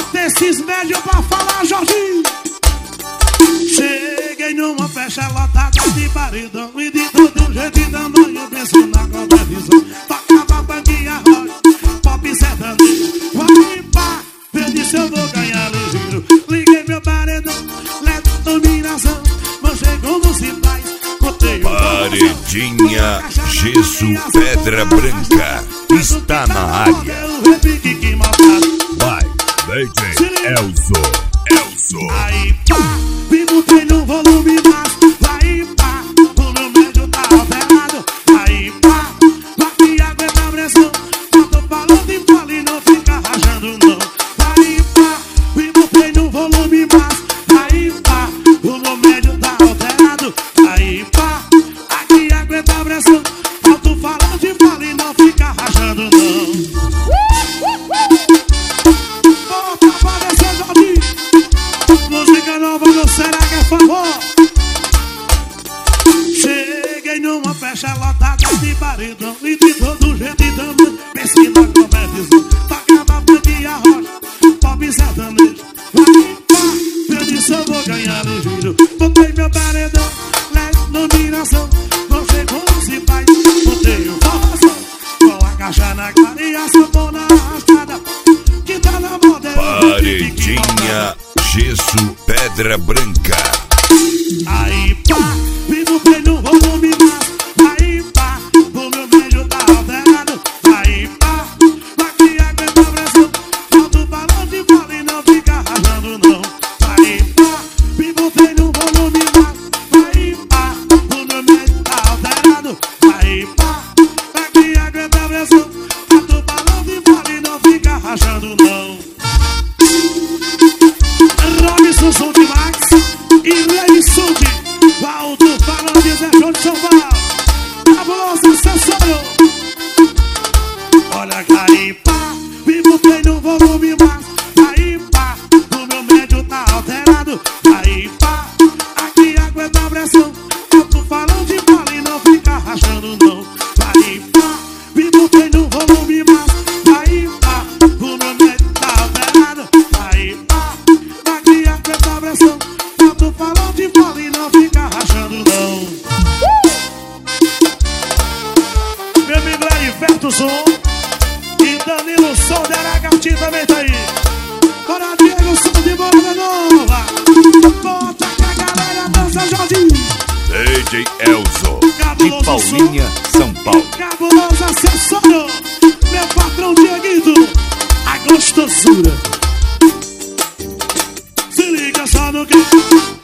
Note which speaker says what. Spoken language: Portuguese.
Speaker 1: Bota esses médios pra falar, Jorginho. Cheguei numa festa lotada de paredão e de todo jeito e tamanho penso na competição. Tocava banquinha rock, pop sertanejo. Vai pá, eu disse eu vou ganhar ligeiro. Liguei meu paredão, levo dominação. Manchei como se faz, botei o
Speaker 2: Paredinha, gesso, pedra branca. Está na área. Vai, DJ Elzo.
Speaker 1: Aí pá, me botei no volume baixo. Aí pá, o meu médio tá alterado. Aí pá, aqui aguenta a pressão. Eu tô falando e falo e não fica rajando não. Aí pá, me botei no volume baixo. Aí pá, o meu médio tá alterado. Aí pá, aqui aguenta a pressão. Eu tô falando e falo e não fica rajando não. Música nova do Será que é favor? Cheguei numa festa lotada de paredão e de todo jeito e tamanho pensei na competição. Tocava banquinha rocha, pop sertanejo. Aí pá, eu disse eu vou ganhar ligeiro. Botei meu paredão, leve dominação. Não sei como se faz, botei o formação. Com a caixa na cara e a sanfona arrastada. Que tá na moda.
Speaker 2: Paredinha, gesso, pedra branca.
Speaker 1: Aí pá, me botei no volume baixo. Aí pá, o meu médio tá alterado. Aí pá, aqui aguenta a pressão. Solta o balão de bola e não fica rajando não. Aí pá, me botei no volume baixo. Aí pá, o meu médio tá alterado. Aí pá, aqui aguenta a pressão. Solta o balão de bola e não fica rajando não. Robson Som de Max e Lady Sud, Valdo Falandes é João de São Paulo. Cabuloso acessório. Olha aí pá, me botei no volume baixo. Aí pá, o meu médio tá alterado. Aí pá, aqui aguenta a pressão. Eu tô falando de bola e não fica rachando não. Aí pá, me botei no volume baixo. Aí pá, o meu médio tá alterado. Aí pá, aqui aguenta a pressão. Eu tô falando de bola e não fica rachando não. Meu amigo Heriberto Som e Danilo Som de Aracati também tá aí. Bora Diego Som de Morada Nova. Bota que a galera dança Jorginho.
Speaker 2: DJ Elzo,
Speaker 1: Cabuloso
Speaker 2: de Paulinha,
Speaker 1: Som.
Speaker 2: São Paulo.
Speaker 1: Cabuloso acessório. Meu patrão Dieguito, a gostosura. Se liga só no que